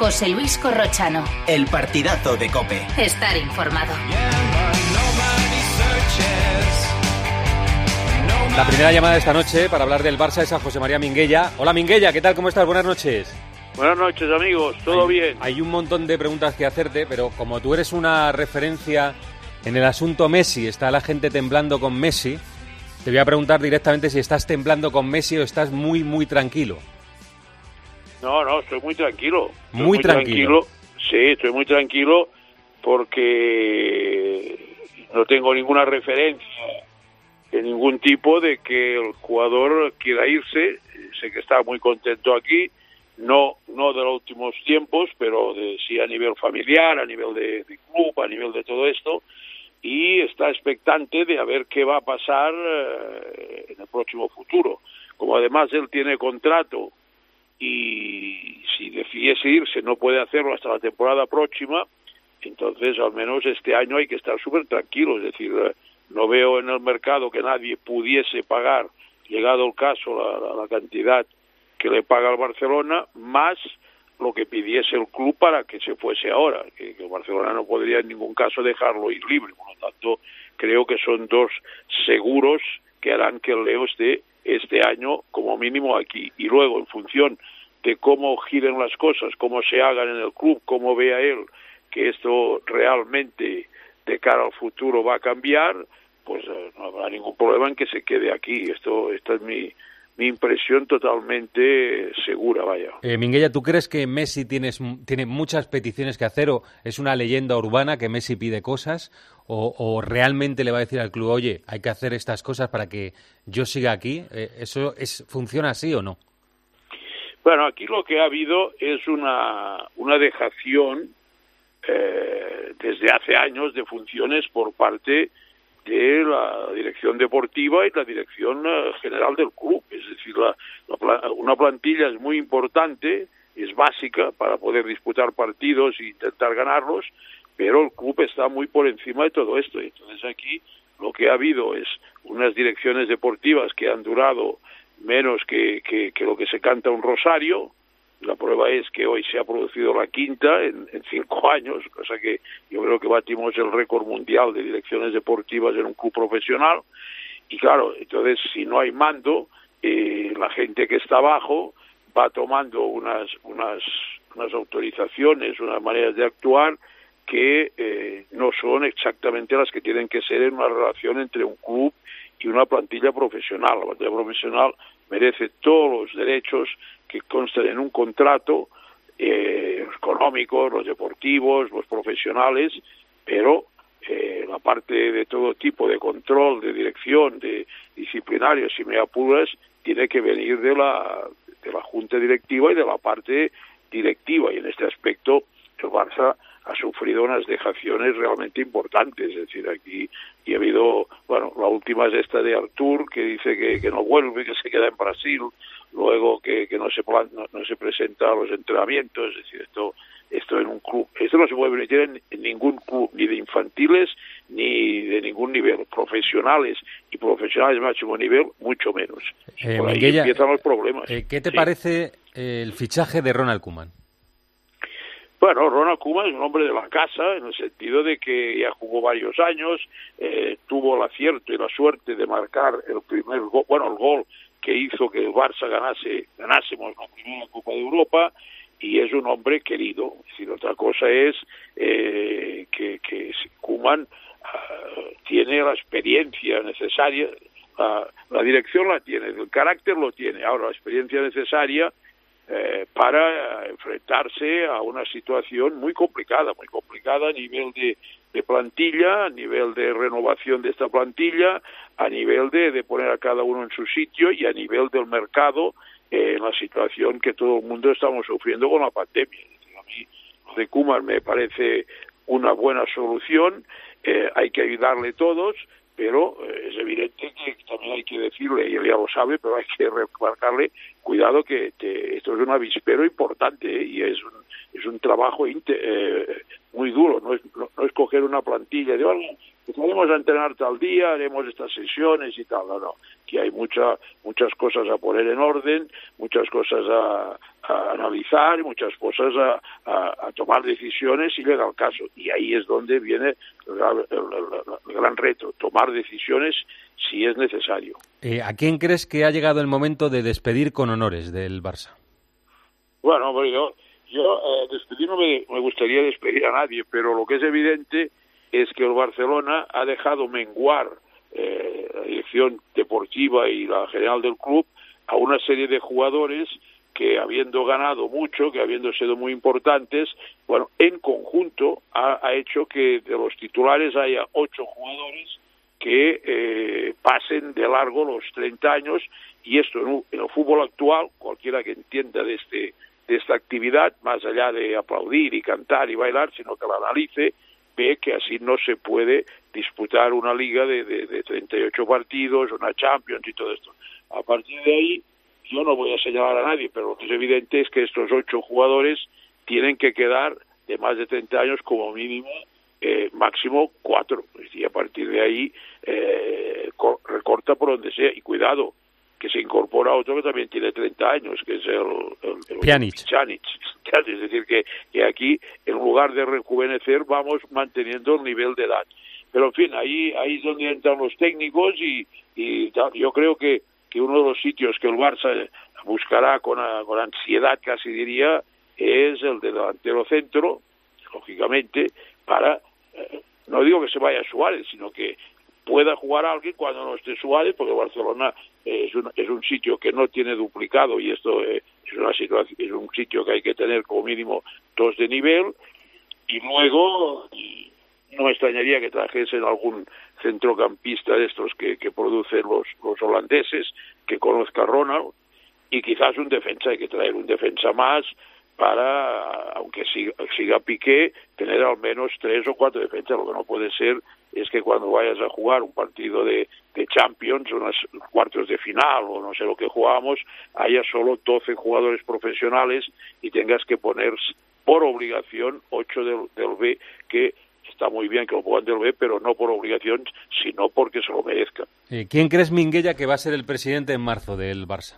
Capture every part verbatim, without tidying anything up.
José Luis Corrochano. El partidazo de COPE. Estar informado. La primera llamada de esta noche para hablar del Barça es a José María Minguella. Hola Minguella, ¿qué tal? ¿Cómo estás? Buenas noches. Buenas noches, amigos. ¿Todo hay, bien? Hay un montón de preguntas que hacerte, pero como tú eres una referencia en el asunto Messi, está la gente temblando con Messi, te voy a preguntar directamente si estás temblando con Messi o estás muy, muy tranquilo. No, no, estoy muy tranquilo. Estoy muy, muy tranquilo. tranquilo. Sí, estoy muy tranquilo porque no tengo ninguna referencia de ningún tipo de que el jugador quiera irse. Sé que está muy contento aquí, no no de los últimos tiempos, pero de, sí a nivel familiar, a nivel de, de club, a nivel de todo esto, y está expectante de a ver qué va a pasar eh, en el próximo futuro. Como además él tiene contrato y si decidiese irse no puede hacerlo hasta la temporada próxima, entonces al menos este año hay que estar súper tranquilo, es decir, eh, no veo en el mercado que nadie pudiese pagar, llegado el caso, la, la, la cantidad que le paga el Barcelona, más lo que pidiese el club para que se fuese ahora, que, que el Barcelona no podría en ningún caso dejarlo ir libre. Por lo tanto, creo que son dos seguros que harán que el Leo esté este año como mínimo aquí. Y luego, en función de cómo giren las cosas, cómo se hagan en el club, cómo vea él que esto realmente de cara al futuro va a cambiar, pues eh, no habrá ningún problema en que se quede aquí. Esto, esta es mi, mi impresión totalmente segura, vaya. Eh, Minguella, ¿tú crees que Messi tienes, tiene muchas peticiones que hacer o es una leyenda urbana que Messi pide cosas o, o realmente le va a decir al club, oye, hay que hacer estas cosas para que yo siga aquí? Eh, ¿Eso es, funciona así o no? Bueno, aquí lo que ha habido es una, una dejación eh, desde hace años de funciones por parte de la dirección deportiva y la dirección uh, general del club. Es decir, la, la, una plantilla es muy importante, es básica para poder disputar partidos e intentar ganarlos, pero el club está muy por encima de todo esto. Entonces aquí lo que ha habido es unas direcciones deportivas que han durado menos que, que, que lo que se canta un rosario. La prueba es que hoy se ha producido la quinta en, en cinco años, cosa que yo creo que batimos el récord mundial de direcciones deportivas en un club profesional. Y claro, entonces si no hay mando, eh, la gente que está abajo va tomando unas, unas, unas autorizaciones, unas maneras de actuar que eh, no son exactamente las que tienen que ser en una relación entre un club y una plantilla profesional. La plantilla profesional merece todos los derechos que constan en un contrato, eh, los económicos, los deportivos, los profesionales, pero eh, la parte de todo tipo de control, de dirección, de disciplinario, si me apuras, tiene que venir de la, de la junta directiva y de la parte directiva, y en este aspecto el Barça ha sufrido unas dejaciones realmente importantes. Es decir, aquí y ha habido, bueno, la última es esta de Artur, que dice que, que no vuelve, que se queda en Brasil, luego que, que no se plan, no, no se presenta a los entrenamientos. Es decir, esto esto en un club, esto no se puede permitir en, en ningún club, ni de infantiles ni de ningún nivel, profesionales y profesionales de máximo nivel, mucho menos. Eh, Por ahí Minguella, empiezan los problemas. Eh, ¿Qué te sí. parece eh, el fichaje de Ronald Koeman? Bueno, Ronald Koeman es un hombre de la casa, en el sentido de que ya jugó varios años, eh, tuvo el acierto y la suerte de marcar el primer gol, bueno, el gol que hizo que el Barça ganase, ganásemos la primera Copa de Europa, y es un hombre querido. Es decir, otra cosa es eh, que, que Koeman uh, tiene la experiencia necesaria, uh, la dirección la tiene, el carácter lo tiene, ahora la experiencia necesaria Eh, para enfrentarse a una situación muy complicada, muy complicada a nivel de, de plantilla, a nivel de renovación de esta plantilla, a nivel de, de poner a cada uno en su sitio y a nivel del mercado eh, en la situación que todo el mundo estamos sufriendo con la pandemia. A mí lo de Koeman me parece una buena solución, eh, hay que ayudarle todos, pero eh, es evidente que también hay que decirle, y él ya lo sabe, pero hay que remarcarle, cuidado que te, esto es un avispero importante, ¿eh? Y es un, es un trabajo inte, eh, muy duro, no es, no, no es coger una plantilla de, oh, empezaremos a entrenar tal día, haremos estas sesiones y tal. No, no, que hay mucha, muchas cosas a poner en orden, muchas cosas a, a analizar, muchas cosas a, a, a tomar decisiones si llega el caso. Y ahí es donde viene el, el, el, el gran reto, tomar decisiones si es necesario. Eh, ¿A quién crees que ha llegado el momento de despedir con honores del Barça? Bueno, bueno yo, yo eh, despedir no me, me gustaría despedir a nadie, pero lo que es evidente es que el Barcelona ha dejado menguar eh, la dirección deportiva y la general del club a una serie de jugadores que, habiendo ganado mucho, que habiendo sido muy importantes, bueno, en conjunto ha, ha hecho que de los titulares haya ocho jugadores que eh, pasen de largo los treinta años, y esto en, un, en el fútbol actual, cualquiera que entienda de, este, de esta actividad, más allá de aplaudir y cantar y bailar, sino que la analice, ve que así no se puede disputar una liga de, de, de treinta y ocho partidos, una Champions y todo esto. A partir de ahí, yo no voy a señalar a nadie, pero lo que es evidente es que estos ocho jugadores tienen que quedar de más de treinta años como mínimo, eh, máximo cuatro. Y a partir de ahí eh, recorta por donde sea. Y cuidado, que se incorpora otro que también tiene treinta años, que es el, el, el Pjanic. Pjanic. Es decir, que, que aquí, en lugar de rejuvenecer, vamos manteniendo el nivel de edad. Pero, en fin, ahí, ahí es donde entran los técnicos y, y tal. Yo creo que, que uno de los sitios que el Barça buscará con, con ansiedad, casi diría, es el de delantero centro, lógicamente, para, eh, no digo que se vaya Suárez, sino que pueda jugar alguien cuando no esté Suárez, porque Barcelona eh, es, un, es un sitio que no tiene duplicado, y esto eh, es una situación, es un sitio que hay que tener como mínimo dos de nivel. Y luego y no me extrañaría que trajesen algún centrocampista de estos que, que producen los, los holandeses, que conozca a Ronald, y quizás un defensa. Hay que traer un defensa más para, aunque siga, siga Piqué, tener al menos tres o cuatro defensas. Lo que no puede ser es que cuando vayas a jugar un partido de, de Champions, unos cuartos de final o no sé lo que jugamos, haya solo doce jugadores profesionales y tengas que poner por obligación ocho del, del B, que está muy bien que lo pongan del B, pero no por obligación, sino porque se lo merezcan. Eh, ¿Quién crees, Minguella, que va a ser el presidente en marzo del Barça?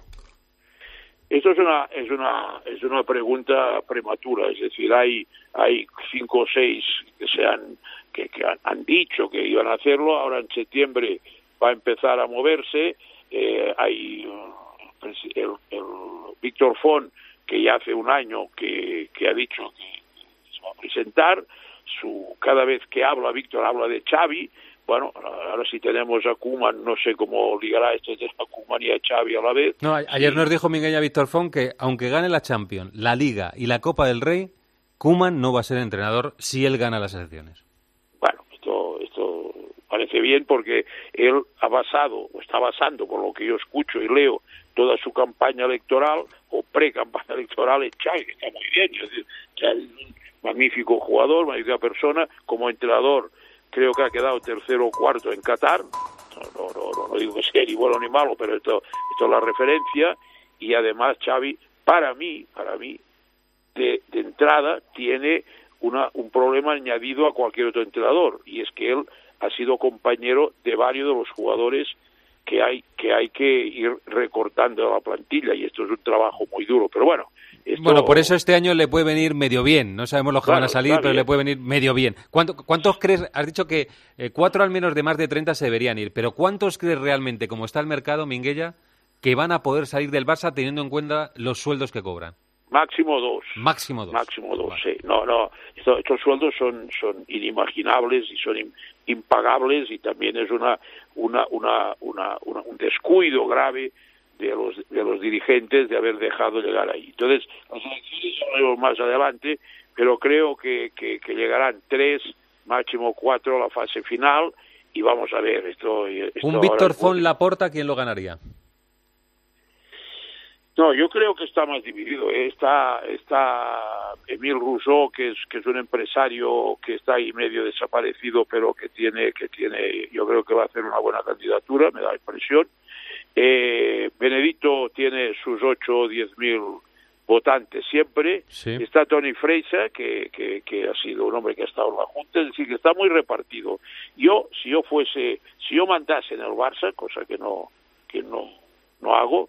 Esto es una es una es una pregunta prematura, es decir, hay hay cinco o seis que se han que, que han, han dicho que iban a hacerlo. Ahora en septiembre va a empezar a moverse. Eh, hay el, el, el Víctor Font, que ya hace un año que, que ha dicho que se va a presentar. Su cada vez que habla Víctor habla de Xavi. Bueno, ahora si tenemos a Koeman, no sé cómo ligará esto de a Koeman y a Xavi a la vez. No, ayer sí nos dijo Minguella Víctor Font que aunque gane la Champions, la Liga y la Copa del Rey, Koeman no va a ser entrenador si él gana las elecciones. Bueno, esto esto parece bien, porque él ha basado, o está basando, por lo que yo escucho y leo, toda su campaña electoral o pre-campaña electoral en Xavi, que está muy bien. Es decir, Xavi es un magnífico jugador, magnífica persona. Como entrenador creo que ha quedado tercero o cuarto en Qatar. No, no, no, no digo que sea ni bueno ni malo, pero esto, esto es la referencia. Y además Xavi, para mí, para mí, de, de entrada, tiene una, un problema añadido a cualquier otro entrenador, y es que él ha sido compañero de varios de los jugadores que hay que hay que ir recortando la plantilla, y esto es un trabajo muy duro. Pero bueno, esto... Bueno, por eso este año le puede venir medio bien. No sabemos los que claro, van a salir, pero bien. Le puede venir medio bien. ¿Cuánto, ¿Cuántos crees? Has dicho que eh, cuatro al menos de más de treinta se deberían ir, pero ¿cuántos crees realmente, como está el mercado, Minguella, que van a poder salir del Barça teniendo en cuenta los sueldos que cobran? Máximo dos. Máximo dos. Máximo dos, vale. Sí. No, no. Estos, estos sueldos son, son inimaginables y son impagables, y también es una, una, una, una, una un descuido grave de los de los dirigentes de haber dejado llegar ahí. Entonces, las elecciones ya veremos más adelante, pero creo que, que, que llegarán tres, máximo cuatro a la fase final, y vamos a ver esto. esto un Víctor Font Laporta, ¿quién lo ganaría? No, yo creo que está más dividido. Está está Emile Rousseau, que es que es un empresario que está ahí medio desaparecido, pero que tiene que tiene yo creo que va a hacer una buena candidatura, me da la impresión. Eh, Benedito tiene sus ocho o diez mil votante siempre. Sí. Está Tony Freixa, que, que, que ha sido un hombre que ha estado en la Junta, es decir, que está muy repartido. Yo, si yo fuese, si yo mandase en el Barça, cosa que no, que no, no hago,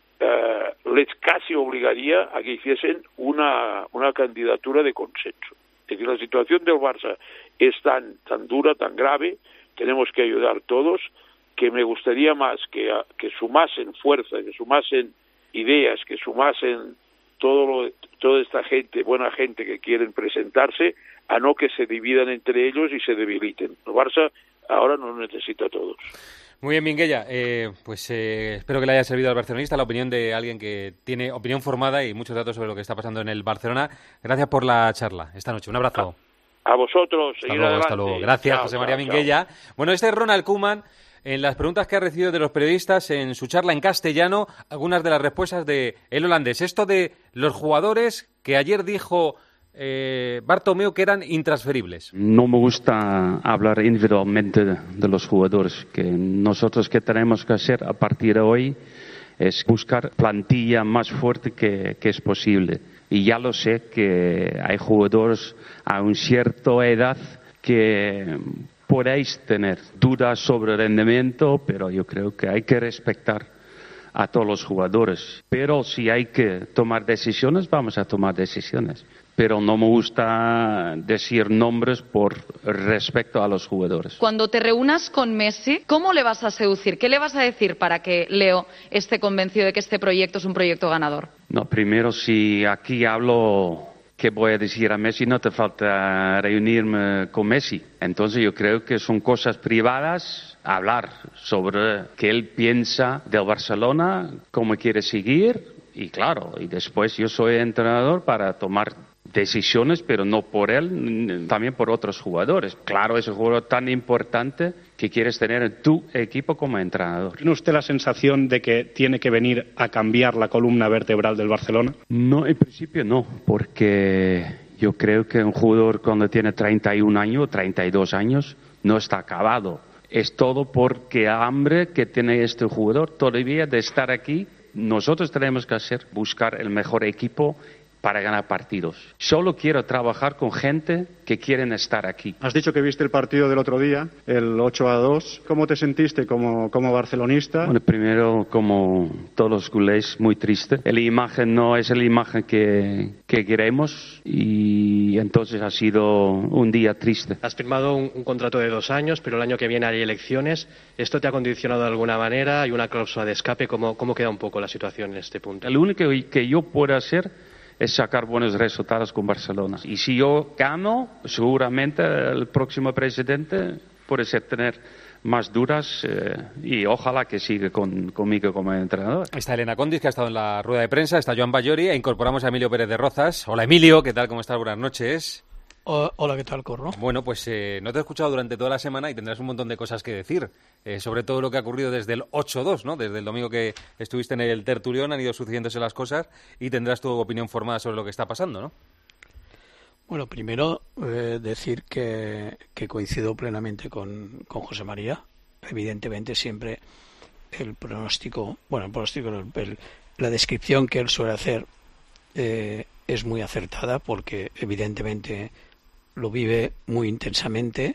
eh, les casi obligaría a que hiciesen una, una candidatura de consenso. Es decir, la situación del Barça es tan, tan dura, tan grave, tenemos que ayudar todos, que me gustaría más que, que sumasen fuerza, que sumasen ideas, que sumasen todo lo, toda esta gente, buena gente que quieren presentarse, a no que se dividan entre ellos y se debiliten. El Barça ahora nos necesita a todos. Muy bien, Minguella. Eh, pues eh, espero que le haya servido al barcelonista la opinión de alguien que tiene opinión formada y muchos datos sobre lo que está pasando en el Barcelona. Gracias por la charla esta noche. Un abrazo. A vosotros. Hasta luego, hasta luego. Gracias, chao, José María chao, Minguella. Chao. Bueno, este es Ronald Koeman. En las preguntas que ha recibido de los periodistas en su charla en castellano, algunas de las respuestas de el holandés. Esto de los jugadores que ayer dijo eh, Bartomeu que eran intransferibles. No me gusta hablar individualmente de, de los jugadores. Que nosotros que tenemos que hacer a partir de hoy es buscar plantilla más fuerte que, que es posible. Y ya lo sé que hay jugadores a una cierta edad que podéis tener dudas sobre el rendimiento, pero yo creo que hay que respetar a todos los jugadores. Pero si hay que tomar decisiones, vamos a tomar decisiones. Pero no me gusta decir nombres por respecto a los jugadores. Cuando te reúnas con Messi, ¿cómo le vas a seducir? ¿Qué le vas a decir para que Leo esté convencido de que este proyecto es un proyecto ganador? No, primero, si aquí hablo, ¿qué voy a decir a Messi? No te falta reunirme con Messi. Entonces yo creo que son cosas privadas, hablar sobre qué él piensa del Barcelona, cómo quiere seguir, y claro, y después yo soy entrenador para tomar decisiones, pero no por él, también por otros jugadores. Claro, es un jugador tan importante que quieres tener en tu equipo como entrenador. ¿Tiene usted la sensación de que tiene que venir a cambiar la columna vertebral del Barcelona? No, en principio no, porque yo creo que un jugador cuando tiene treinta y un años, treinta y dos años, no está acabado. Es todo porque hambre que tiene este jugador todavía de estar aquí. Nosotros tenemos que hacer, buscar el mejor equipo para ganar partidos. Solo quiero trabajar con gente que quieren estar aquí. Has dicho que viste el partido del otro día, el ocho a dos. ¿Cómo te sentiste como, como barcelonista? Bueno, primero, como todos los culés, muy triste. La imagen no es la imagen que, que queremos y entonces ha sido un día triste. Has firmado un, un contrato de dos años, pero el año que viene hay elecciones. ¿Esto te ha condicionado de alguna manera? ¿Hay una cláusula de escape? ¿Cómo, cómo queda un poco la situación en este punto? Lo único que yo puedo hacer es sacar buenos resultados con Barcelona. Y si yo gano, seguramente el próximo presidente puede ser tener más dudas eh, y ojalá que siga con, conmigo como entrenador. Está Elena Condis, que ha estado en la rueda de prensa, está Joan Bayori e incorporamos a Emilio Pérez de Rozas. Hola Emilio, ¿qué tal? ¿Cómo estás? Buenas noches. Hola, ¿qué tal, Corro? Bueno, pues eh, no te he escuchado durante toda la semana y tendrás un montón de cosas que decir, eh, sobre todo lo que ha ocurrido desde el ocho dos, ¿no? Desde el domingo que estuviste en el tertulión han ido sucediéndose las cosas y tendrás tu opinión formada sobre lo que está pasando, ¿no? Bueno, primero eh, decir que, que coincido plenamente con, con José María. Evidentemente siempre el pronóstico, bueno, el pronóstico, el, el, la descripción que él suele hacer eh, es muy acertada porque evidentemente lo vive muy intensamente,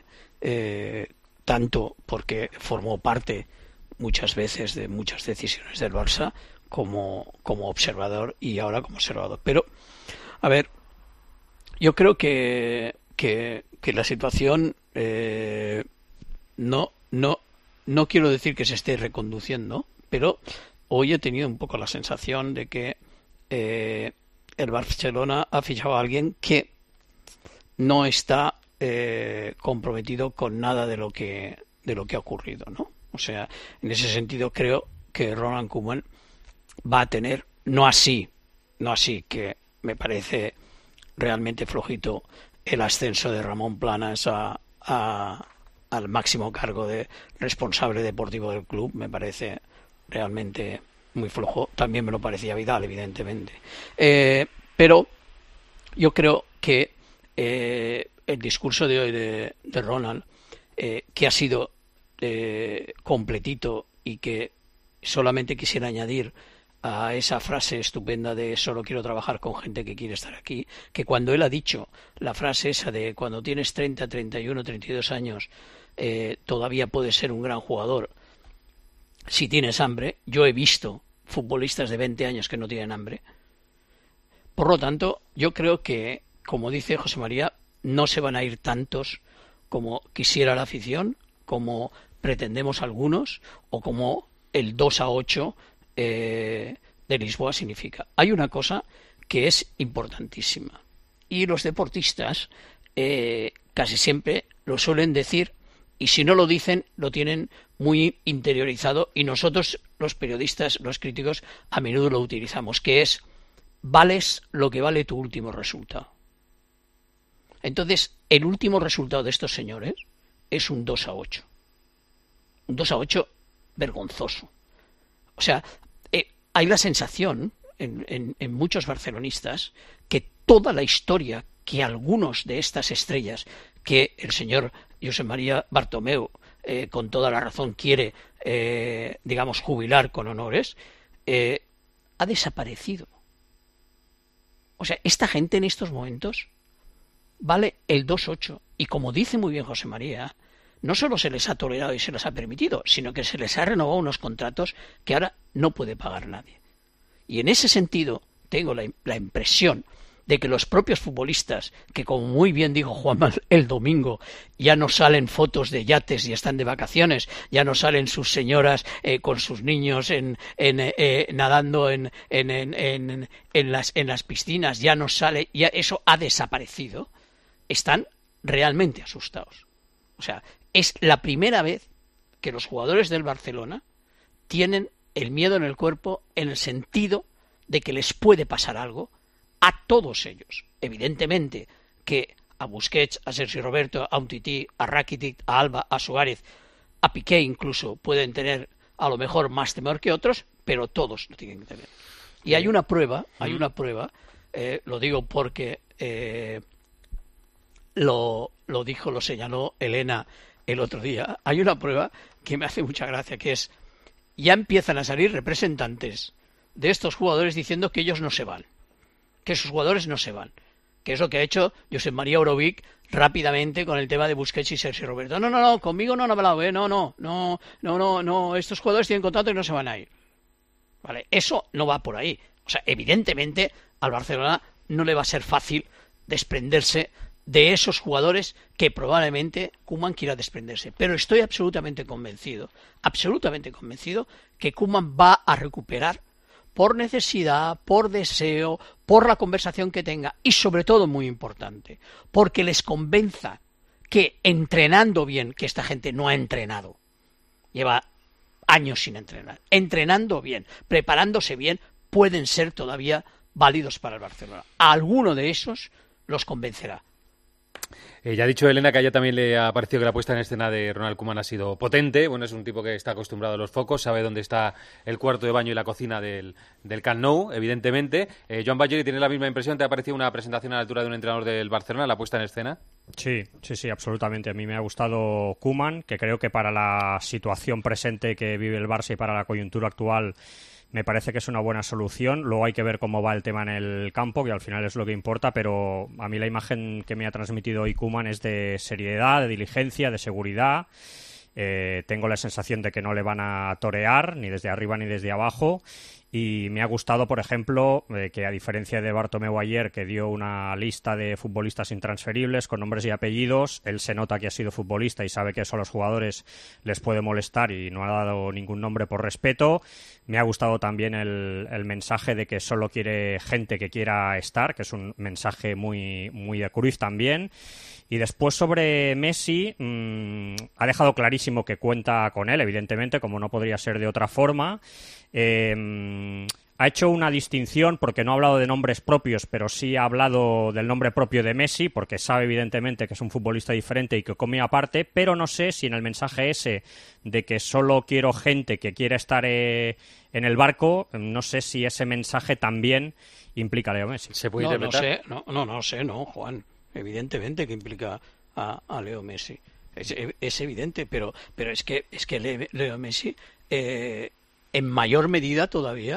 eh, tanto porque formó parte muchas veces de muchas decisiones del Barça como, como observador y ahora como observador. Pero, a ver, yo creo que, que, que la situación eh, no, no, no quiero decir que se esté reconduciendo, pero hoy he tenido un poco la sensación de que eh, el Barcelona ha fichado a alguien que no está eh, comprometido con nada de lo que de lo que ha ocurrido, ¿no? O sea, en ese sentido creo que Ronald Koeman va a tener, no así, no así que me parece realmente flojito el ascenso de Ramón Planas a, a, al máximo cargo de responsable deportivo del club, me parece realmente muy flojo. También me lo parecía Vidal, evidentemente. Eh, pero yo creo que Eh, el discurso de hoy de, de Ronald, eh, que ha sido eh, completito y que solamente quisiera añadir a esa frase estupenda de solo quiero trabajar con gente que quiere estar aquí, que cuando él ha dicho la frase esa de cuando tienes treinta, treinta y uno, treinta y dos años eh, todavía puedes ser un gran jugador si tienes hambre. Yo he visto futbolistas de veinte años que no tienen hambre. Por lo tanto, yo creo que, como dice José María, no se van a ir tantos como quisiera la afición, como pretendemos algunos, o como el dos a ocho eh, de Lisboa significa. Hay una cosa que es importantísima, y los deportistas eh, casi siempre lo suelen decir, y si no lo dicen, lo tienen muy interiorizado, y nosotros, los periodistas, los críticos, a menudo lo utilizamos, que es: vales lo que vale tu último resultado. Entonces, el último resultado de estos señores es un dos a ocho. Un dos a ocho vergonzoso. O sea, eh, hay la sensación en, en, en muchos barcelonistas que toda la historia que algunos de estas estrellas, que el señor José María Bartomeu, eh, con toda la razón, quiere, eh, digamos, jubilar con honores, eh, ha desaparecido. O sea, esta gente en estos momentos vale el dos a ocho. Y como dice muy bien José María, no solo se les ha tolerado y se les ha permitido, sino que se les ha renovado unos contratos que ahora no puede pagar nadie. Y en ese sentido tengo la, la impresión de que los propios futbolistas, que como muy bien dijo Juanma el domingo, ya no salen fotos de yates y están de vacaciones, ya no salen sus señoras eh, con sus niños en, en, eh, nadando en, en, en, en, en, las, en las piscinas, ya no sale, ya eso ha desaparecido, están realmente asustados. O sea, es la primera vez que los jugadores del Barcelona tienen el miedo en el cuerpo, en el sentido de que les puede pasar algo a todos ellos. Evidentemente que a Busquets, a Sergio Roberto, a Umtiti, a Rakitic, a Alba, a Suárez, a Piqué incluso pueden tener a lo mejor más temor que otros, pero todos lo tienen que tener. Y hay una prueba, hay una prueba, eh, lo digo porque eh, lo, lo dijo, lo señaló Elena el otro día, hay una prueba que me hace mucha gracia, que es: ya empiezan a salir representantes de estos jugadores diciendo que ellos no se van, que sus jugadores no se van, que es lo que ha hecho Josep María Orovic rápidamente con el tema de Busquets y Sergio Roberto. No, no, no, conmigo no han hablado, ¿eh? no, no, no, no, no, no, estos jugadores tienen contrato y no se van a ir. Vale, eso no va por ahí. O sea, evidentemente al Barcelona no le va a ser fácil desprenderse de esos jugadores que probablemente Koeman quiera desprenderse. Pero estoy absolutamente convencido, absolutamente convencido que Koeman va a recuperar, por necesidad, por deseo, por la conversación que tenga, y sobre todo, muy importante, porque les convenza que entrenando bien, que esta gente no ha entrenado, lleva años sin entrenar, entrenando bien, preparándose bien, pueden ser todavía válidos para el Barcelona. A alguno de esos los convencerá. Eh, ya ha dicho Elena que a ella también le ha parecido que la puesta en escena de Ronald Koeman ha sido potente. Bueno, es un tipo que está acostumbrado a los focos, sabe dónde está el cuarto de baño y la cocina del, del Camp Nou, evidentemente. Eh, Joan Balleri, ¿tienes la misma impresión? ¿Te ha parecido una presentación a la altura de un entrenador del Barcelona, la puesta en escena? Sí, sí, sí, absolutamente. A mí me ha gustado Koeman, que creo que para la situación presente que vive el Barça y para la coyuntura actual me parece que es una buena solución. Luego hay que ver cómo va el tema en el campo, que al final es lo que importa, pero a mí la imagen que me ha transmitido hoy Koeman es de seriedad, de diligencia, de seguridad. Eh, tengo la sensación de que no le van a torear, ni desde arriba ni desde abajo. Y me ha gustado, por ejemplo, eh, que a diferencia de Bartomeu ayer, que dio una lista de futbolistas intransferibles con nombres y apellidos, él se nota que ha sido futbolista y sabe que eso a los jugadores les puede molestar y no ha dado ningún nombre por respeto. Me ha gustado también el, el mensaje de que solo quiere gente que quiera estar, que es un mensaje muy, muy de Cruyff también. Y después sobre Messi, mmm, ha dejado clarísimo que cuenta con él, evidentemente, como no podría ser de otra forma. Eh, ha hecho una distinción porque no ha hablado de nombres propios, pero sí ha hablado del nombre propio de Messi, porque sabe evidentemente que es un futbolista diferente y que come aparte, pero no sé si en el mensaje ese de que solo quiero gente que quiera estar eh, en el barco, no sé si ese mensaje también implica a Leo Messi. ¿Se puede no, interpretar? No sé, no, no, no sé, no, Juan. Evidentemente que implica a, a Leo Messi. Es, es evidente, pero, pero es que, es que Leo Messi, eh, en mayor medida todavía,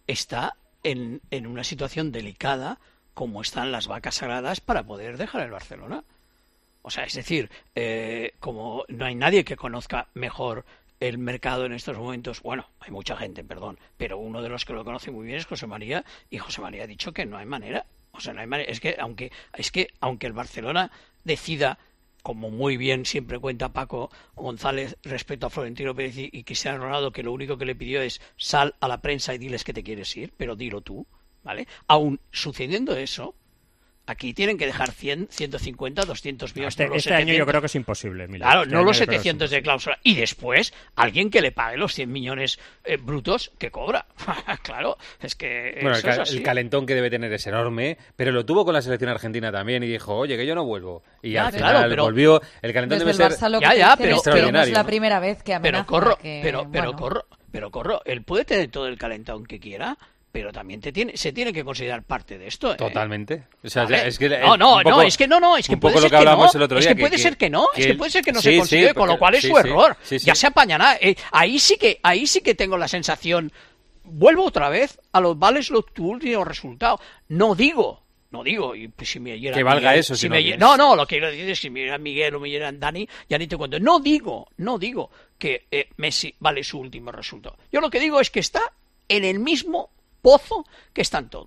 está en, en una situación delicada como están las vacas sagradas para poder dejar el Barcelona. O sea, es decir, eh, como no hay nadie que conozca mejor el mercado en estos momentos, bueno, hay mucha gente, perdón, pero uno de los que lo conoce muy bien es José María, y José María ha dicho que no hay manera. O sea, no hay manera. Es que aunque, es que aunque el Barcelona decida, como muy bien siempre cuenta Paco González respecto a Florentino Pérez y Cristiano Ronaldo, que lo único que le pidió es sal a la prensa y diles que te quieres ir, pero dilo tú, ¿vale? Aún sucediendo eso, aquí tienen que dejar cien, ciento cincuenta, doscientos millones. Este, por los este setecientos. año yo creo que es imposible. Mira, Claro, este no los año yo creo que es setecientos de cláusula. Y después, alguien que le pague los cien millones eh, brutos que cobra. Claro, es que Bueno, eso el, es ca- así. el calentón que debe tener es enorme, pero lo tuvo con la selección argentina también y dijo, oye, que yo no vuelvo. Y Ya, al claro, final pero- volvió. El calentón Desde debe el ser... Barça lo que Ya, te ya, dicen pero- es que no es extraordinario, la ¿no? primera vez que amenaza. Pero corro, que, pero, pero bueno. corro, pero corro. Él puede tener todo el calentón que quiera, pero también te tiene, se tiene que considerar parte de esto. ¿eh? Totalmente. O sea, Vale. es que, no, eh, no, un poco- no, es que no, no, es que un puede poco ser lo que que no, hablamos el otro es día, que puede que- ser que no, es que él- puede ser que no sí, se consigue, sí, con lo porque- cual es sí, su sí, error. sí, sí. Ya se apañará. Eh, ahí sí que, ahí sí que tengo la sensación, vuelvo otra vez a los vales los tu último resultado. No digo, no digo, y pues si me oyera Que valga Miguel, eso, si si me no oye- quieres. no, no, lo que quiero decir es que si me oyera Miguel o me oyeran Dani, ya ni te cuento. No digo, no digo que eh, Messi vale su último resultado. Yo lo que digo es que está en el mismo pozo que están todos.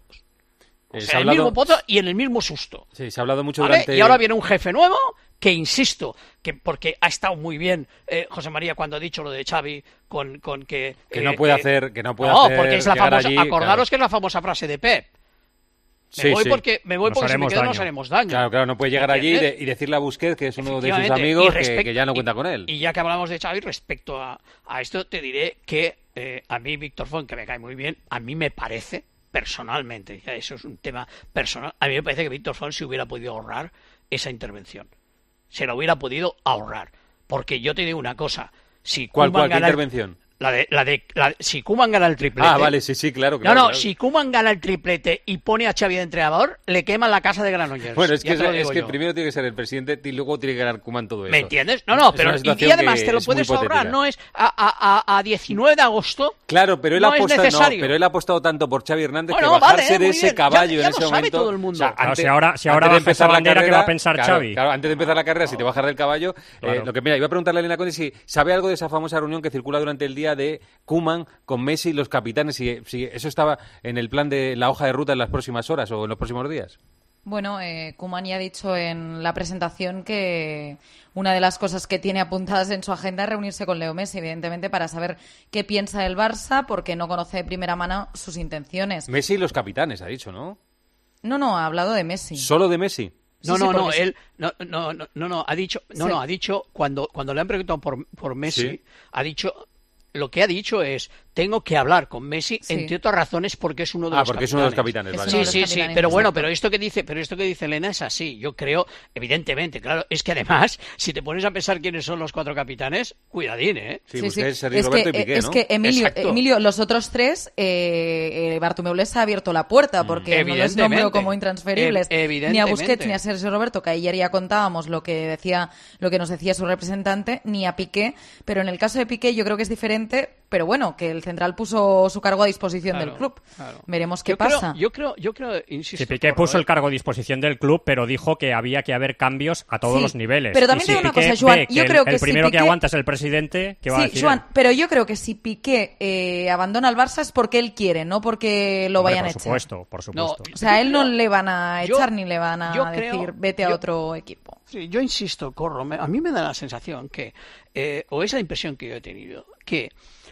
O Eh, sea, se ha en el mismo hablado- pozo y en el mismo susto. Sí, se ha hablado mucho ¿Vale? durante... Y ahora viene un jefe nuevo que, insisto, que porque ha estado muy bien eh, José María cuando ha dicho lo de Xavi con, con que... Que eh, no puede eh, hacer... Que no puede no, hacer porque es la llegar famosa... allí, acordaros claro. que es la famosa frase de Pep. Me Sí, voy sí. porque, me voy Nos porque si me haremos quedo daño. nos haremos daño. Claro, claro, no puede llegar allí y, ¿Entiendes? de- y decirle a Busquets, que es uno de sus Efectivamente. amigos, Y que, respect- que ya no y- cuenta con él. Y ya que hablamos de Xavi, respecto a, a esto, te diré que eh, a mí Víctor Font, que me cae muy bien, a mí me parece, personalmente, ya eso es un tema personal, a mí me parece que Víctor Font se hubiera podido ahorrar esa intervención. Se la hubiera podido ahorrar. Porque yo te digo una cosa, si ¿Cuál, Koeman cuál, qué gana el- intervención? La de, la de, la de- si Koeman gana el triplete. Ah, vale, sí, sí, claro. No, claro, no, claro. si Koeman gana el triplete y pone a Xavi de entrenador, le queman la casa de Granollers. Bueno, es Ya que, te lo es digo que yo. primero tiene que ser el presidente y luego tiene que ganar Koeman todo eso. ¿Me entiendes? No, no, Es pero una y, situación y además que te lo es muy puedes ahorrar, hipotética. no es a, a, a, a diecinueve de agosto. Claro, pero él no ha es apostado, no, necesario. pero él ha apostado tanto por Xavi Hernández Bueno, que bajarse vale, de muy ese bien. caballo Ya- ya en lo ese sabe momento. todo el mundo. O sea, Claro, antes- si ahora- si ahora antes de baja empezar esa la bandera, ¿qué carrera, va a pensar claro, Xavi? claro, antes de empezar la carrera, si te bajas del caballo, Claro. eh, lo que mira, iba a preguntarle a Elena Conde si sabe algo de esa famosa reunión que circula durante el día de Koeman con Messi y los capitanes, si, si eso estaba en el plan de la hoja de ruta en las próximas horas o en los próximos días. Bueno, eh, Koeman ya ha dicho en la presentación que una de las cosas que tiene apuntadas en su agenda es reunirse con Leo Messi, evidentemente, para saber qué piensa del Barça, porque no conoce de primera mano sus intenciones. Messi y los capitanes, ha dicho, ¿no? No, no, ha hablado de Messi. Solo de Messi. No, Sí, sí, no, no, porque sí. él no, no, no, no, no, ha dicho, no, Sí. no, ha dicho cuando cuando le han preguntado por por Messi, Sí. ha dicho lo que ha dicho es tengo que hablar con Messi, Sí. entre otras razones porque es uno de Ah, los porque capitanes. es uno de los capitanes, Es vale. uno Sí, de los sí, sí, capitanes, pero bueno, exacto. pero esto que dice, pero esto que dice Elena es así. Yo creo, evidentemente, claro, es que además, si te pones a pensar quiénes son los cuatro capitanes, cuidadín, ¿eh? Sí, Sí, sí. Busquets, Sergi Es Roberto que, y Piqué, es ¿no? que Emilio, Exacto. Emilio, los otros tres, eh, eh, Bartomeu les ha abierto la puerta porque no les nombró Evidentemente. como intransferibles E- ni a evidentemente. Busquets ni a Sergio Roberto, que ayer ya contábamos lo que decía, lo que nos decía su representante, ni a Piqué, pero en el caso de Piqué yo creo que es diferente, pero bueno, que el central puso su cargo a disposición Claro, del club. claro. Veremos qué Yo creo- pasa. yo creo, yo creo, insisto. Sí, Piqué Corro, puso ¿eh? el cargo a disposición del club, pero dijo que había que haber cambios a todos Sí, los niveles. pero también Y te si digo una Piqué cosa, Joan, ve que yo el- creo que el si primero que Piqué- aguanta es el presidente, ¿qué va a Sí, decir? Joan, él? pero yo creo que si Piqué eh, abandona el Barça es porque él quiere, no porque lo Hombre, vayan a por echar. supuesto, por supuesto. O sea, a él no Yo creo- le van a yo- echar ni le van a yo creo- decir vete a yo- otro equipo. Sí, yo insisto, Corro, me- a mí me da la sensación que, eh, o esa impresión que yo he tenido, que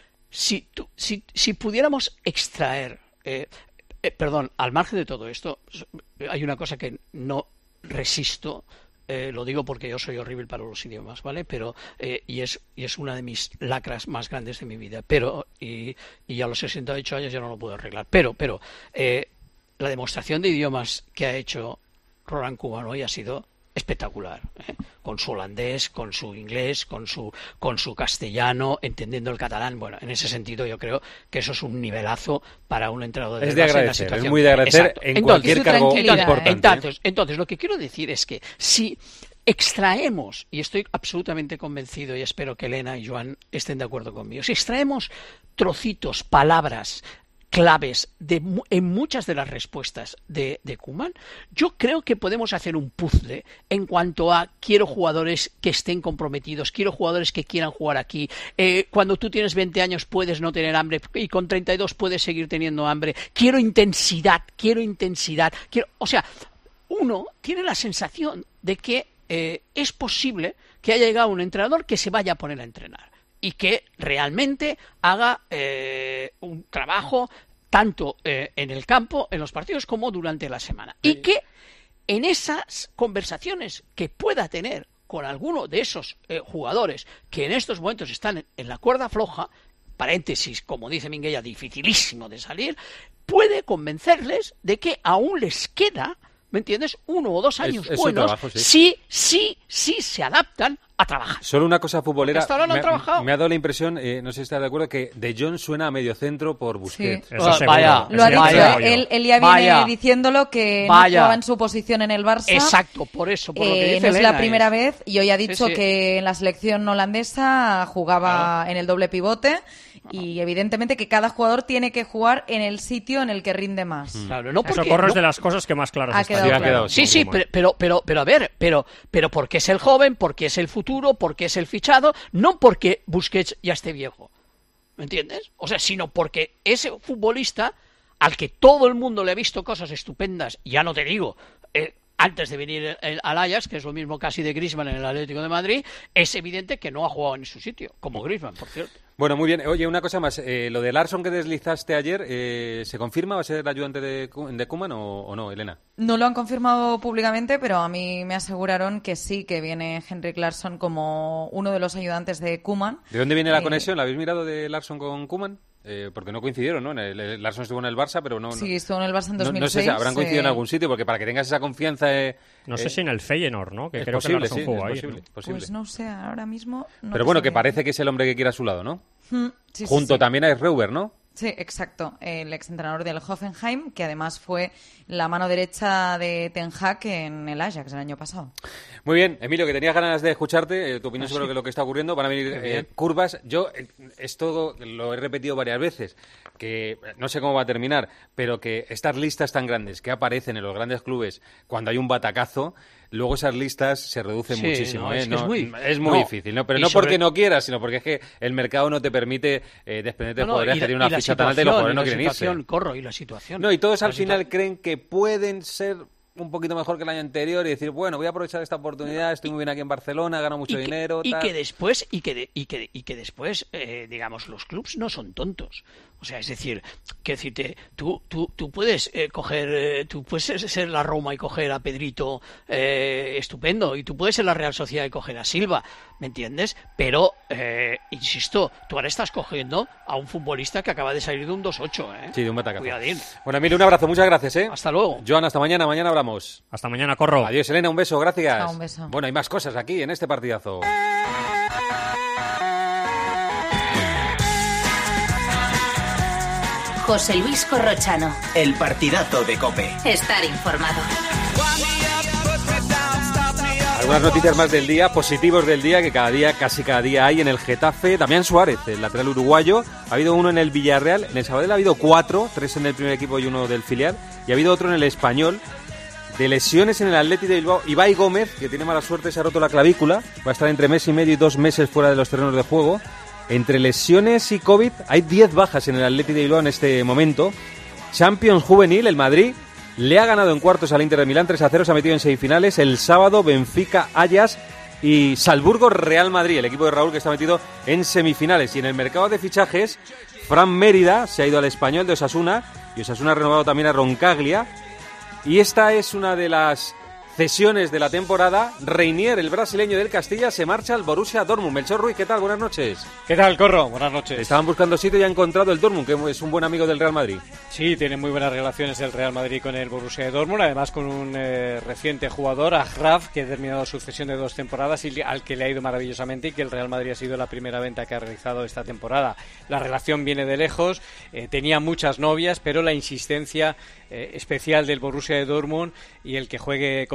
si, tú- si, si pudiéramos extraer, eh, eh, perdón, al margen de todo esto, s- hay una cosa que no resisto, eh, lo digo porque yo soy horrible para los idiomas, ¿vale? Pero, eh, y, es, y es una de mis lacras más grandes de mi vida, pero, y, y a los sesenta y ocho años ya no lo puedo arreglar, pero, pero, eh, la demostración de idiomas que ha hecho Ronald Koeman hoy ha sido espectacular, ¿eh? Con su holandés, con su inglés, con su con su castellano, entendiendo el catalán. Bueno, en ese sentido yo creo que eso es un nivelazo para un entrenador del Es de Barça en la agradecer, situación. es muy de agradecer Exacto. en Entonces, cualquier su cargo tranquilidad, importante. entonces, entonces, lo que quiero decir es que si extraemos, y estoy absolutamente convencido y espero que Elena y Joan estén de acuerdo conmigo, si extraemos trocitos, palabras claves de, en muchas de las respuestas de, de Koeman, yo creo que podemos hacer un puzzle en cuanto a quiero jugadores que estén comprometidos, quiero jugadores que quieran jugar aquí. Eh, cuando tú tienes veinte años puedes no tener hambre y con treinta y dos puedes seguir teniendo hambre. Quiero intensidad, quiero intensidad. Quiero, o sea, uno tiene la sensación de que eh, es posible que haya llegado un entrenador que se vaya a poner a entrenar y que realmente haga eh, un trabajo tanto eh, en el campo, en los partidos, como durante la semana. Y que en esas conversaciones que pueda tener con alguno de esos eh, jugadores que en estos momentos están en, en la cuerda floja, paréntesis, como dice Minguella, dificilísimo de salir, puede convencerles de que aún les queda, ¿me entiendes?, uno o dos años es, es buenos, trabajo, sí. sí, sí, sí se adaptan a trabajar. Solo una cosa futbolera. Hasta ahora no me, han trabajado. Me ha dado la impresión, eh, no sé si estás de acuerdo, que De Jong suena a medio centro por Busquets. Sí. Eso seguro, vaya, lo ha dicho, vaya, ¿eh? él, él ya viene vaya, diciéndolo que vaya. no jugaba en su posición en el Barça. Exacto, por eso, por lo que Eh, dice no es Elena, la primera es- vez, y hoy ha dicho Sí, sí. que en la selección holandesa jugaba en el doble pivote, y evidentemente que cada jugador tiene que jugar en el sitio en el que rinde más. Claro, no Eso porque, corre es no- de las cosas que más claras Ha están. quedado Sí, ha claro. quedado, Sí, sí, pero, pero, pero, pero a ver, pero, pero porque es el joven, porque es el futuro, porque es el fichado, no porque Busquets ya esté viejo, ¿me entiendes? O sea, sino porque ese futbolista al que todo el mundo le ha visto cosas estupendas, ya no te digo, eh, antes de venir el- al Ajax, que es lo mismo casi de Griezmann en el Atlético de Madrid, es evidente que no ha jugado en su sitio, como Griezmann, por cierto. Bueno, muy bien. Oye, una cosa más. Eh, lo de Larsson que deslizaste ayer, eh, ¿se confirma? ¿Va a ser el ayudante de, Ku- de Koeman o, o no, Elena? No lo han confirmado públicamente, pero a mí me aseguraron que sí, que viene Henrik Larsson como uno de los ayudantes de Koeman. ¿De dónde viene la Eh, conexión? ¿La habéis mirado de Larsson con Koeman? Eh, porque no coincidieron, ¿no? En el- el Larsson estuvo en el Barça, pero no... no- Sí, estuvo en el Barça en no, dos mil no sé seis. si habrán coincidido en eh, algún sitio, porque para que tengas esa confianza... eh, No sé eh, si en el Feyenoord, ¿no? Que es creo posible, que Larsson sí, jugó es ahí, posible, ¿no? posible. Pues no sé, ahora mismo... no Pero lo bueno, sé que bien. parece que es el hombre que quiere a su lado, ¿no? Mm, sí, sí, Junto sí. también a Reuber, ¿no? Sí, exacto. El exentrenador del Hoffenheim, que además fue la mano derecha de Ten Hag en el Ajax el año pasado. Muy bien, Emilio, que tenías ganas de escucharte, eh, tu opinión sobre lo que está ocurriendo. Van a venir eh, curvas. Yo, eh, esto lo he repetido varias veces, que eh, no sé cómo va a terminar, pero que estas listas tan grandes que aparecen en los grandes clubes cuando hay un batacazo, luego esas listas se reducen Sí, muchísimo. no, ¿eh? es que es No, muy- es muy no. difícil, ¿no? Pero Y no sobre- porque no quieras, sino porque es que el mercado no te permite eh, desprenderte de No, no, jugadores y que la- tienen y una la ficha tan alta y los situación, jugadores no y la quieren irse. situación, Corro, y la situación. No, y todos al La final situa- creen que pueden ser un poquito mejor que el año anterior y decir, bueno, voy a aprovechar esta oportunidad, estoy muy bien aquí en Barcelona, gano mucho y que, dinero, y tal. que después y que de- y que y que después eh, digamos los clubs no son tontos, o sea, es decir, que decirte tú tú tú puedes eh, coger eh, tú puedes ser, ser la Roma y coger a Pedrito eh, estupendo, y tú puedes ser la Real Sociedad y coger a Silva, ¿me entiendes? Pero eh, insisto, tú ahora estás cogiendo a un futbolista que acaba de salir de un dos ocho, ¿eh? Sí, de un batacazo. Cuidadín. Bueno, Emilio, un abrazo, muchas gracias, ¿eh? Hasta luego. Joan, hasta mañana, mañana hablamos. Hasta mañana, Corro. Adiós, Elena, un beso, gracias. Chao, un beso. Bueno, hay más cosas aquí en este partidazo. José Luis Corrochano. El partidazo de COPE. Estar informado. Algunas noticias más del día, positivos del día, que cada día, casi cada día hay en el Getafe. Damián Suárez, el lateral uruguayo. Ha habido uno en el Villarreal. En el Sabadell ha habido cuatro, tres en el primer equipo y uno del filial. Y ha habido otro en el Español. De lesiones en el Athletic de Bilbao. Ibai Gómez, que tiene mala suerte, se ha roto la clavícula. Va a estar entre mes y medio y dos meses fuera de los terrenos de juego. Entre lesiones y COVID hay diez bajas en el Athletic de Bilbao en este momento. Champions Juvenil, el Madrid le ha ganado en cuartos al Inter de Milán tres a cero, se ha metido en semifinales. El sábado Benfica, Ajax y Salzburgo Real Madrid, el equipo de Raúl que está metido en semifinales. Y en el mercado de fichajes, Fran Mérida se ha ido al Español de Osasuna y Osasuna ha renovado también a Roncaglia. Y esta es una de las cesiones de la temporada. Reinier, el brasileño del Castilla, se marcha al Borussia Dortmund. Melchor Ruiz, ¿qué tal? Buenas noches. ¿Qué tal, Corro? Buenas noches. Estaban buscando sitio y ha encontrado el Dortmund, que es un buen amigo del Real Madrid. Sí, tiene muy buenas relaciones el Real Madrid con el Borussia Dortmund, además con un eh, reciente jugador, Achraf, que ha terminado su cesión de dos temporadas y al que le ha ido maravillosamente y que el Real Madrid ha sido la primera venta que ha realizado esta temporada. La relación viene de lejos, eh, tenía muchas novias, pero la insistencia eh, especial del Borussia Dortmund y el que juegue competitivamente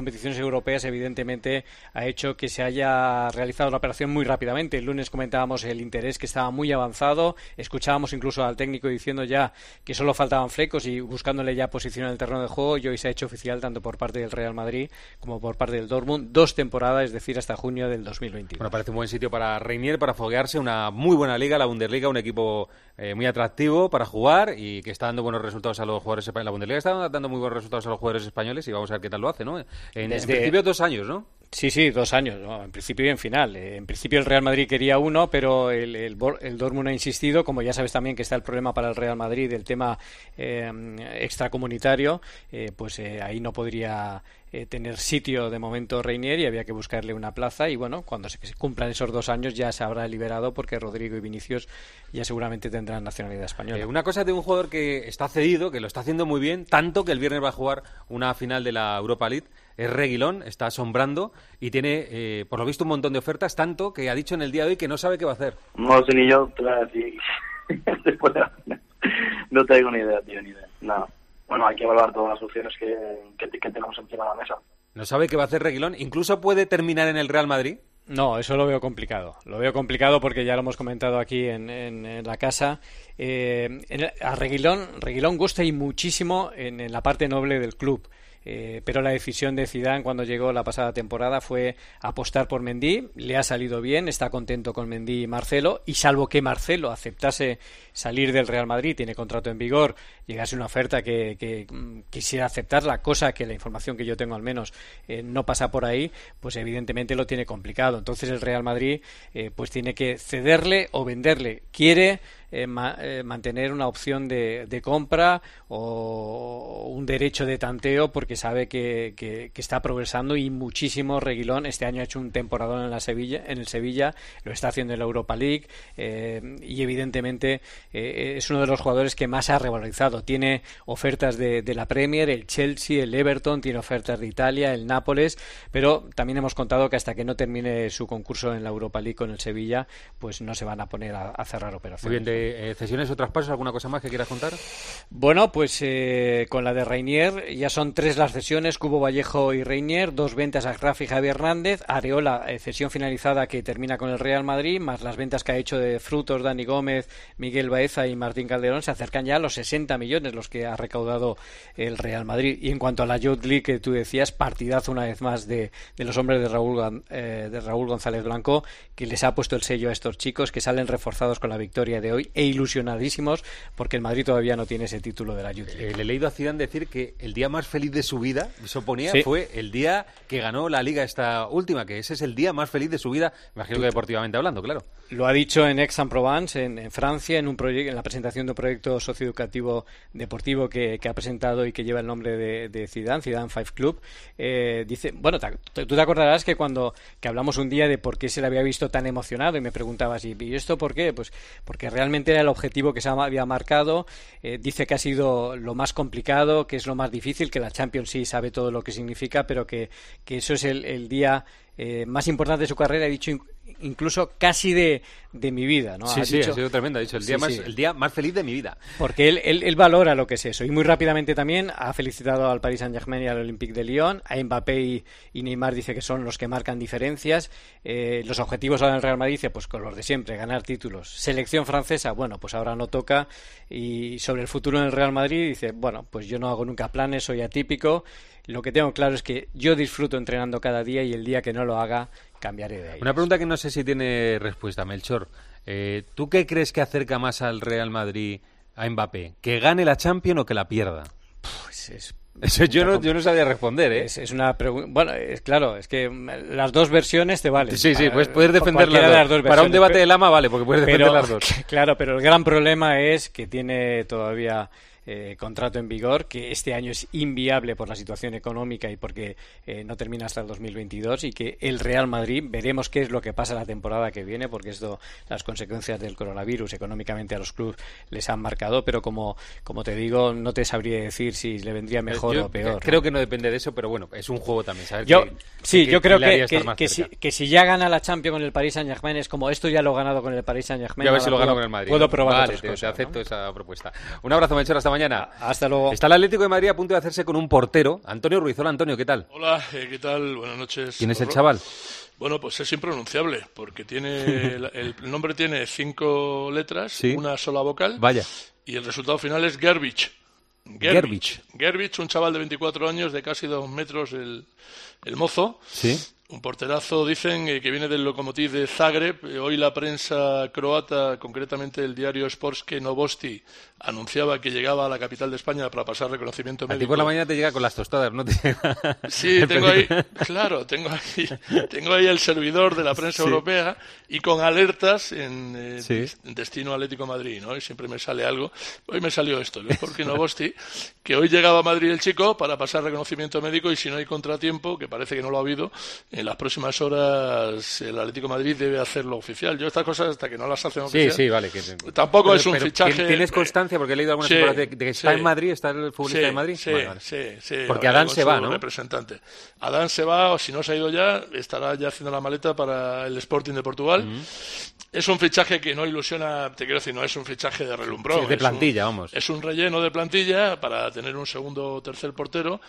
competiciones europeas evidentemente ha hecho que se haya realizado la operación muy rápidamente. El lunes comentábamos el interés que estaba muy avanzado, escuchábamos incluso al técnico diciendo ya que solo faltaban flecos y buscándole ya posición en el terreno de juego, y hoy se ha hecho oficial tanto por parte del Real Madrid como por parte del Dortmund, dos temporadas, es decir, hasta junio del dos mil veintidós. Bueno, parece un buen sitio para Reinier, para foguearse, una muy buena liga, la Bundesliga, un equipo eh, muy atractivo para jugar y que está dando buenos resultados a los jugadores españoles. La Bundesliga está dando muy buenos resultados a los jugadores españoles y vamos a ver qué tal lo hace, ¿no? En, Desde... en principio dos años, ¿no? Sí, sí, dos años, ¿no? En principio y en final. Eh, en principio el Real Madrid quería uno, pero el, el, el Dortmund ha insistido, como ya sabes también que está el problema para el Real Madrid del tema eh, extracomunitario, eh, pues eh, ahí no podría eh, tener sitio de momento Reinier y había que buscarle una plaza, y bueno, cuando se cumplan esos dos años ya se habrá liberado porque Rodrigo y Vinicius ya seguramente tendrán nacionalidad española. Eh, una cosa de un jugador que está cedido, que lo está haciendo muy bien, tanto que el viernes va a jugar una final de la Europa League, es Reguilón, está asombrando y tiene, eh, por lo visto, un montón de ofertas, tanto que ha dicho en el día de hoy que no sabe qué va a hacer. No sé ni yo, te voy a decir. Después de la final. No tengo ni idea, tío, ni idea. No. Bueno, hay que evaluar todas las opciones que, que, que tenemos encima de la mesa. No sabe qué va a hacer Reguilón, incluso puede terminar en el Real Madrid. No, eso lo veo complicado. Lo veo complicado porque ya lo hemos comentado aquí en, en, en la casa. Eh, en, a Reguilón, Reguilón gusta y muchísimo en, en la parte noble del club. Eh, pero la decisión de Zidane cuando llegó la pasada temporada fue apostar por Mendy, le ha salido bien, está contento con Mendy y Marcelo, y salvo que Marcelo aceptase salir del Real Madrid, tiene contrato en vigor, llegase una oferta que, que mm, quisiera aceptarla, cosa que la información que yo tengo al menos eh, no pasa por ahí, pues evidentemente lo tiene complicado. Entonces el Real Madrid eh, pues tiene que cederle o venderle. Quiere Eh, ma, eh, mantener una opción de, de compra o un derecho de tanteo porque sabe que, que, que está progresando y muchísimo Reguilón. Este año ha hecho un temporadón en la Sevilla, en el Sevilla, lo está haciendo en la Europa League eh, y evidentemente eh, es uno de los jugadores que más ha revalorizado. Tiene ofertas de, de la Premier, el Chelsea, el Everton, tiene ofertas de Italia, el Nápoles, pero también hemos contado que hasta que no termine su concurso en la Europa League con el Sevilla, pues no se van a poner a, a cerrar operaciones. Muy bien, de Eh, cesiones o traspasos, ¿alguna cosa más que quieras contar? Bueno, pues eh, con la de Reinier ya son tres las cesiones, Cubo, Vallejo y Reinier, dos ventas a Graf y Javi Hernández, Areola, eh, cesión finalizada que termina con el Real Madrid, más las ventas que ha hecho de Frutos, Dani Gómez, Miguel Baeza y Martín Calderón, se acercan ya a los sesenta millones los que ha recaudado el Real Madrid. Y en cuanto a la Youth League que tú decías, partidazo una vez más de, de los hombres de Raúl, eh, de Raúl González Blanco, que les ha puesto el sello a estos chicos que salen reforzados con la victoria de hoy e ilusionadísimos porque el Madrid todavía no tiene ese título de la Youth League. Eh, le he leído a Zidane decir que el día más feliz de su vida, eso ponía, sí. fue el día que ganó la Liga esta última, que ese es el día más feliz de su vida, imagino que deportivamente hablando, claro. Lo ha dicho en Aix-en-Provence, en, en Francia, en un proyecto, en la presentación de un proyecto socioeducativo deportivo que, que ha presentado y que lleva el nombre de, de Zidane, Zidane Five Club. Eh, dice, bueno, te, tú te acordarás que cuando que hablamos un día de por qué se le había visto tan emocionado y me preguntabas, ¿y, y esto por qué? Pues porque realmente era el objetivo que se había marcado. Eh, dice que ha sido lo más complicado, que es lo más difícil, que la Champions sí sabe todo lo que significa, pero que, que eso es el, el día eh, más importante de su carrera. Ha dicho incluso casi de, de mi vida, ¿no? Sí, ha sí, dicho, ha sido tremendo, ha dicho el día, sí, más, sí. el día más feliz de mi vida. Porque él, él, él valora lo que es eso. Y muy rápidamente también ha felicitado al Paris Saint-Germain y al Olympique de Lyon. A Mbappé y, y Neymar dice que son los que marcan diferencias. Eh, los objetivos ahora en el Real Madrid dice, pues con los de siempre, ganar títulos. Selección francesa, bueno, pues ahora no toca. Y sobre el futuro en el Real Madrid dice, bueno, pues yo no hago nunca planes, soy atípico. Lo que tengo claro es que yo disfruto entrenando cada día y el día que no lo haga, cambiaré de ahí. Una pregunta que no sé si tiene respuesta, Melchor. Eh, ¿Tú qué crees que acerca más al Real Madrid a Mbappé? ¿Que gane la Champions o que la pierda? Pues es... Eso yo no, yo no sabía responder, ¿eh? Es, es una pregunta. Bueno, es claro, es que las dos versiones te valen. Sí, sí, pues puedes defender las dos. las dos. Para un debate pero, de Lama, vale, porque puedes defender pero, las dos. Claro, pero el gran problema es que tiene todavía eh, contrato en vigor, que este año es inviable por la situación económica y porque eh, no termina hasta el dos mil veintidós, y que el Real Madrid, veremos qué es lo que pasa la temporada que viene, porque esto, las consecuencias del coronavirus económicamente a los clubes les han marcado, pero como, como te digo, no te sabría decir si le vendría mejor yo o peor. Creo ¿no? que no depende de eso, pero bueno, es un juego también, ¿sabes? Yo, que, sí, que, yo creo que, que, que, que, si, que si ya gana la Champions con el Paris Saint-Germain es como, esto ya lo he ganado con el Paris Saint-Germain. Ya a ver si lo gano con el Madrid. Puedo probar vale, otras te, cosas, te acepto ¿no? esa propuesta. Un abrazo, Melchor, hasta mañana. mañana. Hasta luego. Está el Atlético de Madrid a punto de hacerse con un portero. Antonio Ruiz. Hola, Antonio, ¿qué tal? Hola, eh, ¿qué tal? Buenas noches. ¿Quién es el chaval? Bueno, pues es impronunciable, porque tiene el, el nombre tiene cinco letras, ¿sí? Una sola vocal. Vaya. Y el resultado final es Gerbich. Gerbich. Gerbich, un chaval de veinticuatro años, de casi dos metros el, el mozo. Sí. Un porterazo, dicen, eh, que viene del Lokomotiv de Zagreb. Eh, hoy la prensa croata, concretamente el diario Sportske Novosti, anunciaba que llegaba a la capital de España para pasar reconocimiento médico. A ti por la mañana te llega con las tostadas, ¿no? Te llega sí, tengo ahí, claro, tengo ahí, tengo ahí el servidor de la prensa sí. europea y con alertas en, eh, sí. en destino Atlético Madrid, ¿no? Y siempre me sale algo. Hoy me salió esto, el Sportske Novosti, que hoy llegaba a Madrid el chico para pasar reconocimiento médico y si no hay contratiempo, que parece que no lo ha habido, en las próximas horas el Atlético de Madrid debe hacerlo oficial. Yo estas cosas hasta que no las hacen oficial. Sí, sí, vale. Que... Tampoco pero, es un pero, fichaje. ¿Tienes constancia? Porque he leído algunas sí, palabras de, de que está sí, en Madrid, está el futbolista sí, de Madrid. Sí, vale, vale. sí, sí. Porque Adán se va, ¿no? Representante. Adán se va, o si no se ha ido ya, estará ya haciendo la maleta para el Sporting de Portugal. Mm. Es un fichaje que no ilusiona, te quiero decir, no es un fichaje de relumbrón. Sí, de plantilla, es un, vamos. Es un relleno de plantilla para tener un segundo o tercer portero.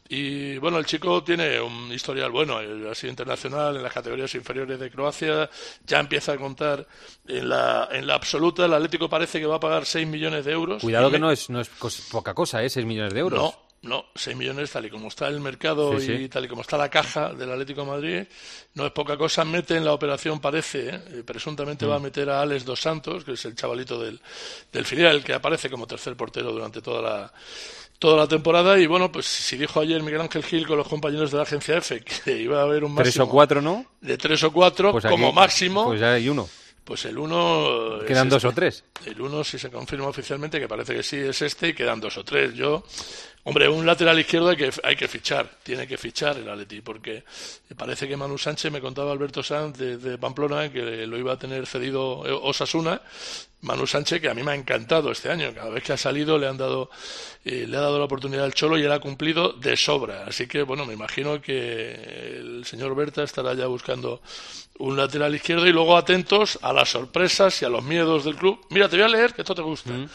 Y bueno, el chico tiene un historial bueno, ha sido internacional en las categorías inferiores de Croacia, ya empieza a contar en la, en la absoluta. El Atlético parece que va a pagar seis millones de euros. Cuidado que me... no es, no es poca cosa, ¿eh? seis millones de euros. No. No, seis millones tal y como está el mercado sí, y sí. tal y como está la caja del Atlético de Madrid, no es poca cosa. Mete en la operación, parece, ¿eh? presuntamente mm. va a meter a Alex Dos Santos, que es el chavalito del, del filial, que aparece como tercer portero durante toda la toda la temporada. Y bueno, pues si dijo ayer Miguel Ángel Gil con los compañeros de la agencia F que iba a haber un máximo tres o cuatro, ¿no? De tres o cuatro, pues como aquí, máximo. Pues ya hay uno. Pues el uno... Quedan dos este. o tres. El uno, si se confirma oficialmente, que parece que sí, es este, y quedan dos o tres. Yo... Hombre, un lateral izquierdo hay que, hay que fichar, tiene que fichar el Atleti, porque parece que Manu Sánchez, me contaba Alberto Sanz de, de Pamplona, que lo iba a tener cedido Osasuna. Manu Sánchez, que a mí me ha encantado este año, cada vez que ha salido le han dado eh, le ha dado la oportunidad al Cholo y él ha cumplido de sobra. Así que, bueno, me imagino que el señor Berta estará ya buscando un lateral izquierdo y luego atentos a las sorpresas y a los miedos del club. Mira, te voy a leer, que esto te gusta. Mm.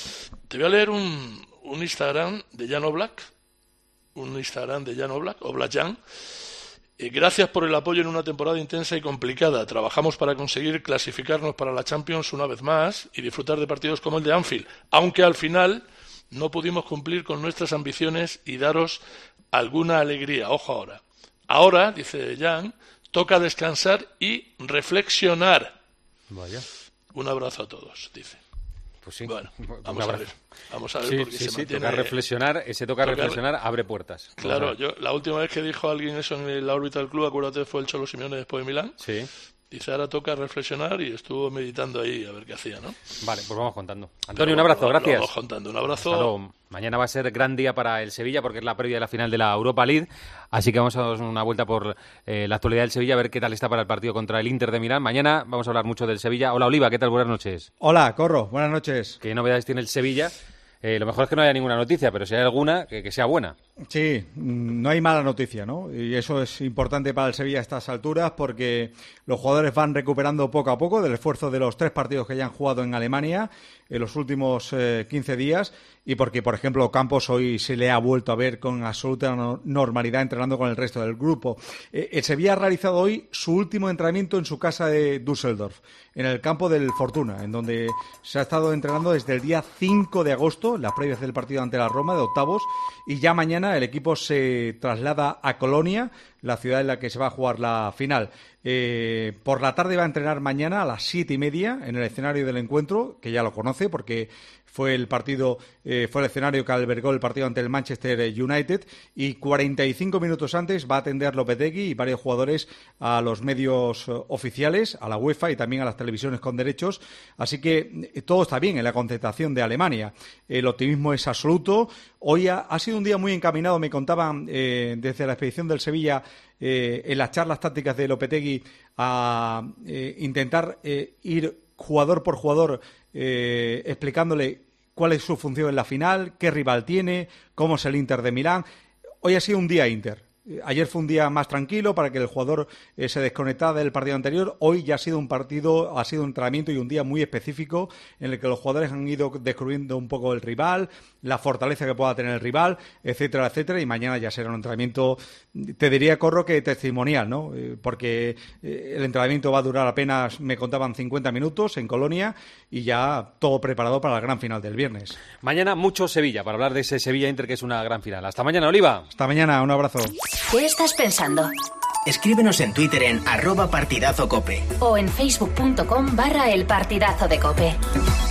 Te voy a leer un... un Instagram de Jan Oblak, un Instagram de Jan Oblak, Oblak Jan. Eh, gracias por el apoyo en una temporada intensa y complicada. Trabajamos para conseguir clasificarnos para la Champions una vez más y disfrutar de partidos como el de Anfield, aunque al final no pudimos cumplir con nuestras ambiciones y daros alguna alegría. Ojo ahora. Ahora, dice Jan, toca descansar y reflexionar. Vaya. Un abrazo a todos, dice. Pues sí. Bueno, vamos a ver. Vamos a ver sí, porque sí, se sí, mantiene... toca reflexionar, ese toca, toca reflexionar abre puertas. Claro, yo la última vez que dijo alguien eso en la órbita del club, acuérdate, fue el Cholo Simeone después de Milán. Sí. Dice, ahora toca reflexionar y estuvo meditando ahí a ver qué hacía, ¿no? Vale, pues vamos contando. Antonio, un abrazo, lo, gracias. Lo vamos contando, un abrazo. Mañana va a ser gran día para el Sevilla porque es la previa de la final de la Europa League, así que vamos a dar una vuelta por eh, la actualidad del Sevilla, a ver qué tal está para el partido contra el Inter de Milán. Mañana vamos a hablar mucho del Sevilla. Hola, Oliva, ¿qué tal? Buenas noches. Hola, Corro, buenas noches. ¿Qué novedades tiene el Sevilla? Eh, lo mejor es que no haya ninguna noticia, pero si hay alguna, que, que sea buena. Sí, no hay mala noticia, ¿no? Y eso es importante para el Sevilla a estas alturas porque los jugadores van recuperando poco a poco del esfuerzo de los tres partidos que ya han jugado en Alemania en los últimos eh, quince días y porque, por ejemplo, Campos hoy se le ha vuelto a ver con absoluta no- normalidad entrenando con el resto del grupo. Eh, el Sevilla ha realizado hoy su último entrenamiento en su casa de Düsseldorf, en el campo del Fortuna, en donde se ha estado entrenando desde el día cinco de agosto, en las previas del partido ante la Roma de octavos, y ya mañana el equipo se traslada a Colonia, la ciudad en la que se va a jugar la final. Eh, por la tarde va a entrenar mañana a las siete y media en el escenario del encuentro, que ya lo conoce porque fue el partido, eh, fue el escenario que albergó el partido ante el Manchester United, y cuarenta y cinco minutos antes va a atender Lopetegui y varios jugadores a los medios eh, oficiales, a la UEFA y también a las televisiones con derechos. Así que eh, todo está bien en la concentración de Alemania. El optimismo es absoluto. Hoy ha, ha sido un día muy encaminado, me contaban eh, desde la expedición del Sevilla, eh, en las charlas tácticas de Lopetegui, a eh, intentar eh, ir jugador por jugador eh, explicándole cuál es su función en la final, qué rival tiene, cómo es el Inter de Milán. Hoy ha sido un día Inter. Ayer fue un día más tranquilo para que el jugador eh, se desconectara del partido anterior. Hoy ya ha sido un partido, ha sido un entrenamiento y un día muy específico en el que los jugadores han ido descubriendo un poco el rival, la fortaleza que pueda tener el rival, etcétera, etcétera. Y mañana ya será un entrenamiento, te diría, Corro, que testimonial, ¿no? Eh, porque eh, el entrenamiento va a durar apenas, me contaban, cincuenta minutos en Colonia y ya todo preparado para la gran final del viernes. Mañana mucho Sevilla, para hablar de ese Sevilla-Inter que es una gran final. Hasta mañana, Oliva. Hasta mañana, un abrazo. ¿Qué estás pensando? Escríbenos en Twitter en arroba partidazo cope. O en facebook punto com barra el partidazo de cope.